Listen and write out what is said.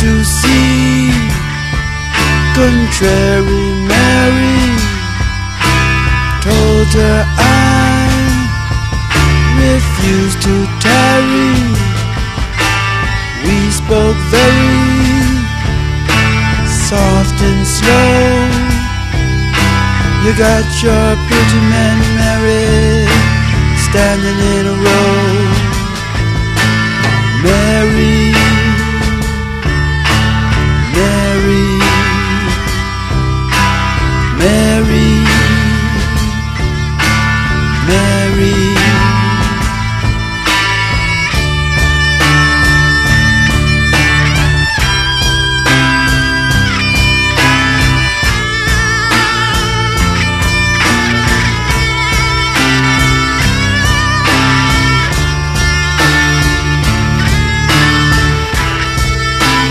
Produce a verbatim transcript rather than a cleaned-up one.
to see. Contrary Mary told her I refuse to tarry. We spoke very soft and slow. You got your pretty men, Mary, standing in a row. Mary